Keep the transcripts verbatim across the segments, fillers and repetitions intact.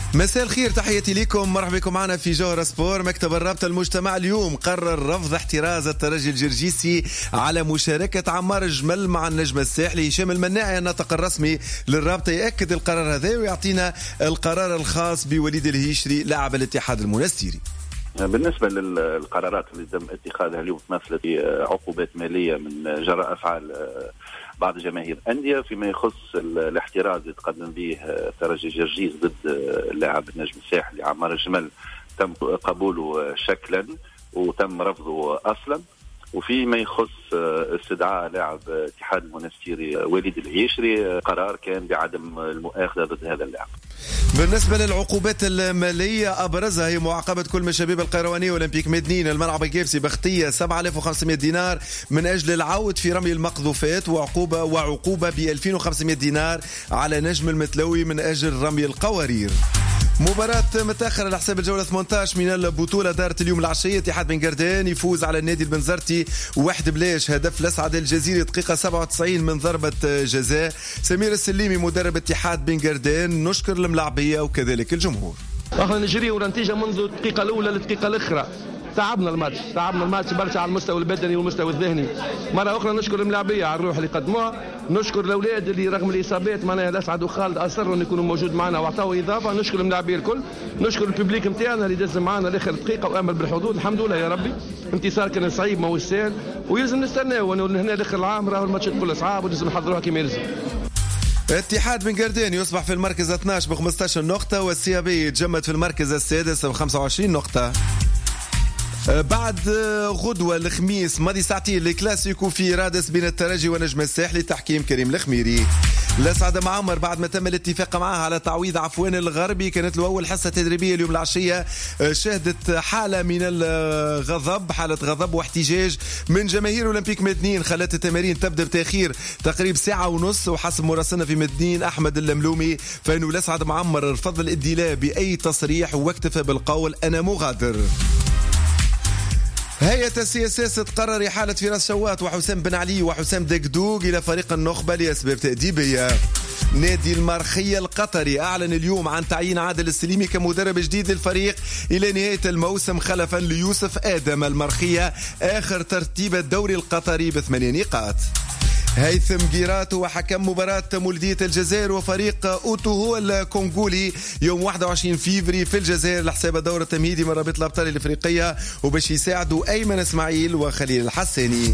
مساء الخير، تحياتي لكم، مرحبا بكم معنا في جوهر سبور. مكتب الرابطة المجتمع اليوم قرر رفض احتراز الترجي الجرجيسي على مشاركة عمار الجمل مع النجم الساحلي. هشام المناعي الناطق الرسمي للرابطة يأكد القرار هذا ويعطينا القرار الخاص بوليد الهيشري لاعب الاتحاد المنستيري. بالنسبة للقرارات اللي تم اتخاذها اليوم تمثل عقوبات مالية من جراء أفعال بعض جماهير الأندية فيما يخص الاحتراز اللي تقدم به ترجي جرجيس ضد اللاعب النجم الساحلي عمار الجمل. تم قبوله شكلا وتم رفضه أصلا. وفيما يخص استدعاء لاعب اتحاد المنستيري وليد الهيشري قرار كان بعدم المؤاخذة ضد هذا اللاعب. بالنسبة للعقوبات المالية أبرزها هي معاقبة كل من شباب القيروانية والأولمبيك مدنين الملعب الكيبسي بختية سبعة آلاف وخمسمائة دينار من أجل العود في رمي المقذوفات، وعقوبة وعقوبة ب ألفين وخمسمائة دينار على نجم المتلوي من أجل رمي القوارير. مباراة متأخرة على حساب الجولة ثمانية عشر من البطولة دارت اليوم العشية. اتحاد بن قردان يفوز على النادي البنزرتي واحد بلاش، هدف لسعد الجزيري دقيقة سبعة وتسعين من ضربة جزاء. سمير السليمي مدرب اتحاد بن قردان نشكر الملاعبية وكذلك الجمهور. احنا نجري ونتيجة منذ الدقيقة الأولى للدقيقة الأخرى. تعبنا الماتش تعبنا الماتش برشا على المستوى البدني والمستوى الذهني. مرة أخرى نشكر الملاعبية على الروح اللي قدموها، نشكر الأولاد اللي رغم الإصابات معناها الأسعد وخالد أصروا أن يكونوا موجود معنا وأعطوا إضافة. نشكر الملاعبية الكل، نشكر الببليك نتاعنا اللي دز معنا لآخر دقيقة وأمل بالحظوظ. الحمد لله يا ربي، انتصار كان صعيب ما هو سهل ويلزم نستناو أنه هنا لآخر العام راهو الماتشات كلها صعاب ولازم نحضروها كما يلزم. اتحاد بن قردان يصبح في المركز اثني عشر ب خمسة عشر نقطة، والسيابي يتجمد في المركز السادس ب خمسة وعشرين نقطة. بعد غدوة الخميس ماضي ساعتين لكلاسيكو في رادس بين الترجي ونجم الساحلي تحكيم كريم الخميري. لسعد معمر بعد ما تم الاتفاق معه على تعويض عفوان الغربي، كانت له أول حصة تدريبية اليوم العشية شهدت حالة من الغضب، حالة غضب واحتجاج من جماهير أولمبيك مدنين خلت التمارين تبدأ بتأخير تقريب ساعة ونص. وحسب مراسلنا في مدنين أحمد اللملومي فإنه لسعد معمر رفض الإدلاء بأي تصريح واكتفى بالقول أنا مغادر. هيئة السياسات تقرر إحالة فراس شوات وحسام بن علي وحسام دقدوق إلى فريق النخبة لأسباب تأديبية. نادي المرخية القطري أعلن اليوم عن تعيين عادل السليمي كمدرب جديد للفريق إلى نهاية الموسم خلفا ليوسف آدم. المرخية آخر ترتيب الدوري القطري بثمانية نقاط. هيثم جيراتو وحكم مباراة مولودية الجزائر وفريق أوتو هو الكونغولي يوم واحد وعشرين فيفري في الجزائر لحساب الدور التمهيدي من رابطة الأبطال الإفريقية وباش يساعدوا أيمن إسماعيل وخليل الحساني.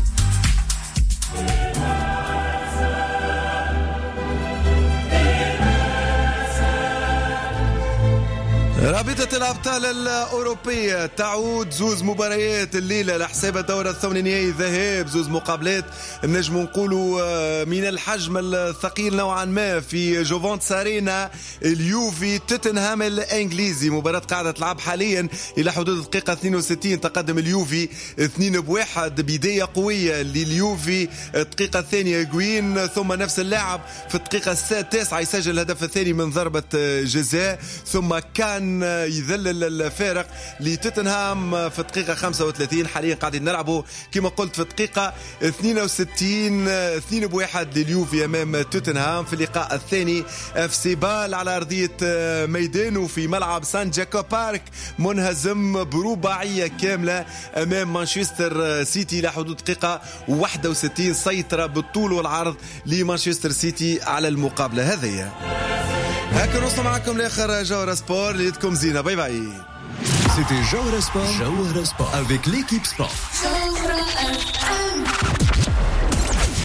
رابطة الأبطال الأوروبية تعود زوز مباريات الليلة لحساب الدورة الثمانية نهائي ذهاب، زوز مقابلات نجم نقولوا من الحجم الثقيل نوعا ما في جوفانتس أرينا. اليوفي توتنهام الإنجليزي، مباراة قاعدة تلعب حاليا إلى حدود الدقيقة اثنين وستين، تقدم اليوفي اثنين بواحد، بداية قوية لليوفي. الدقيقة الثانية جوين ثم نفس اللاعب في الدقيقة التاسعة يسجل الهدف الثاني من ضربة جزاء، ثم كان يذلل الفارق لتوتنهام في الدقيقة خمسة وثلاثين. حاليا قاعدين نلعبوا كما قلت في الدقيقة اثنين وستين، اثنين بواحد لليوفي أمام توتنهام. في اللقاء الثاني اف سي بال على أرضية ميدانه في ملعب سان جاكو بارك منهزم برباعية كاملة أمام مانشستر سيتي لحدود دقيقة واحد وستين. سيطرة بالطول والعرض لمانشستر سيتي على المقابلة هذه. هكذا نوصل معكم لاخر جوهر سبور. ليدكم زينه، باي باي. C'était Jawhara Sport, Jawhara Sport avec l'équipe sport.